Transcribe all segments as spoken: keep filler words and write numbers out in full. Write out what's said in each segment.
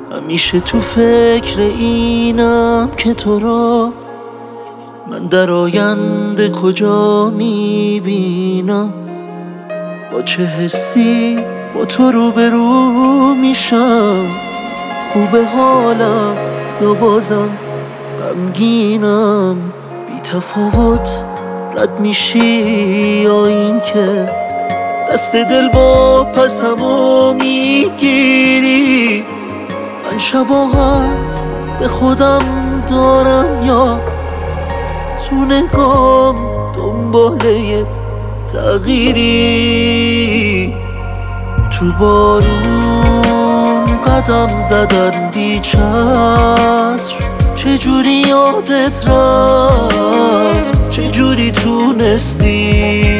همیشه تو فکر اینم که تو را من در آینده کجا میبینم. با چه حسی با تو روبرو میشم، خوبه حالم یا بازم غمگینم. بی تفاوت رد میشی یا این که دست دل با پسمو میگیری. من شباهت به خودم دارم یا تو نگام دنباله تغییری؟ تو بارون قدم زدن بی چتر، چجوری یادت رفت، چجوری تونستی؟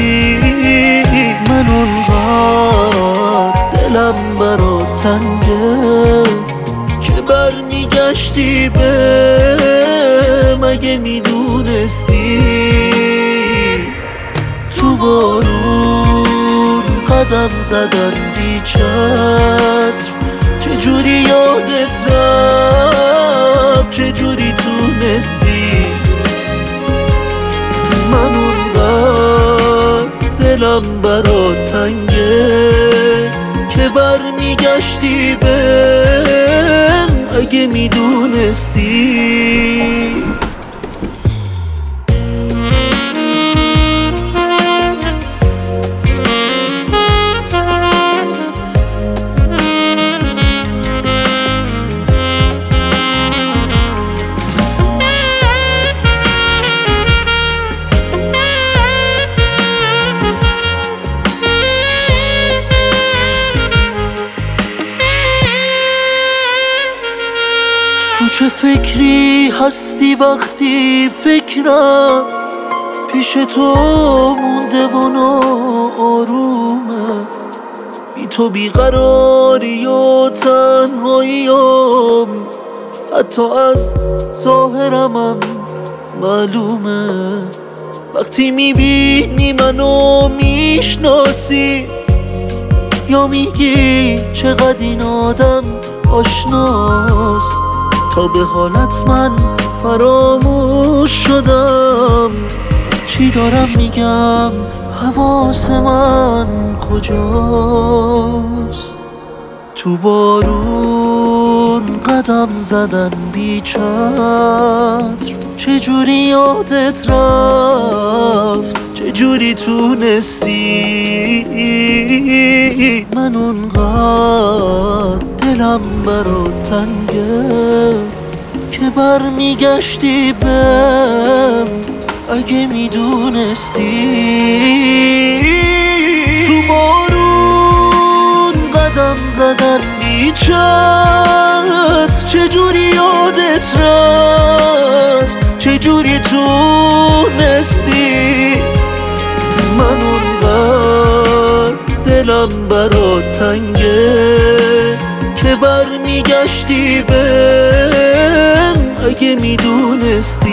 من اونقدر دلم برات تنگه که برمیگشتی به مگه میدونستی؟ تو بارون قدم زدن بی چتر، چجوری یادت رفت، چجوری تونستی؟ من اونقدر دلم برات تنگه که برمیگشتی بهم اگه میدونستی. تو چه فکری هستی وقتی فکرم پیش تو مونده و آرومه؟ بی تو بیقراری و تنهاییم حتی از ظاهرمم معلومه. وقتی میبینی منو میشناسی یا میگی چقدر این آدم آشناست، تا به حالت من فراموش شدم. چی دارم میگم، حواس من کجاست؟ تو بارون قدم زدن بی چتر، چجوری یادت رفت، چجوری تونستی؟ من اونقدر دلم برات تنگه که برمیگشتی بهم اگه میدونستی. تو بارون قدم زدن بی چتر، چجوری یادت رفت، چجوری تونستی؟ من اونقدر دلم برات تنگه که برمیگشتی بهم اگه میدونستی.